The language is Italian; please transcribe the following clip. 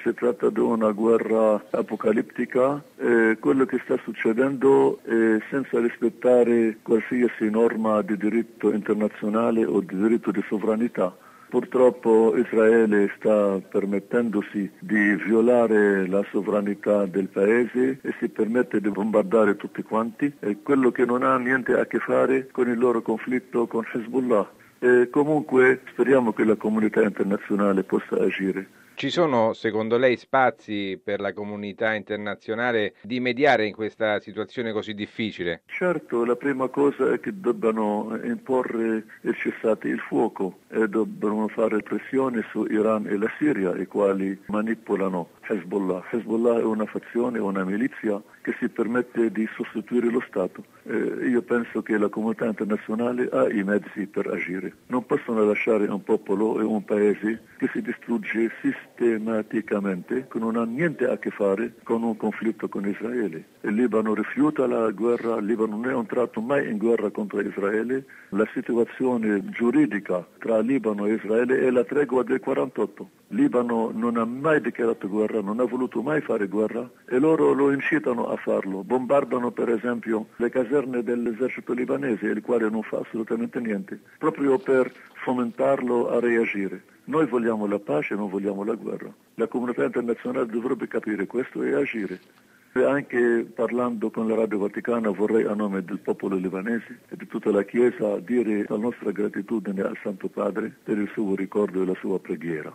Si tratta di una guerra apocalittica, quello che sta succedendo è senza rispettare qualsiasi norma di diritto internazionale o di diritto di sovranità. Purtroppo Israele sta permettendosi di violare la sovranità del paese e si permette di bombardare tutti quanti, quello che non ha niente a che fare con il loro conflitto con Hezbollah. Comunque speriamo che la comunità internazionale possa agire. Ci sono, secondo lei, spazi per la comunità internazionale di mediare in questa situazione così difficile? Certo, la prima cosa è che debbano imporre il cessate il fuoco e debbano fare pressione su Iran e la Siria, i quali manipolano Hezbollah. Hezbollah è una fazione, una milizia che si permette di sostituire lo Stato. Io penso che la comunità internazionale ha i mezzi per agire. Non possono lasciare un popolo e un paese che si distrugge sistematicamente, che non ha niente a che fare con un conflitto con Israele. Il Libano rifiuta la guerra, il Libano non è entrato mai in guerra contro Israele. La situazione giuridica tra Libano e Israele è la tregua del 48. Libano non ha mai dichiarato guerra, non ha voluto mai fare guerra e loro lo incitano a farlo. Bombardano per esempio le caserne dell'esercito libanese, il quale non fa assolutamente niente, proprio per fomentarlo a reagire. Noi vogliamo la pace, non vogliamo la guerra. La comunità internazionale dovrebbe capire questo e agire. E anche parlando con la Radio Vaticana vorrei a nome del popolo libanese e di tutta la Chiesa dire la nostra gratitudine al Santo Padre per il suo ricordo e la sua preghiera.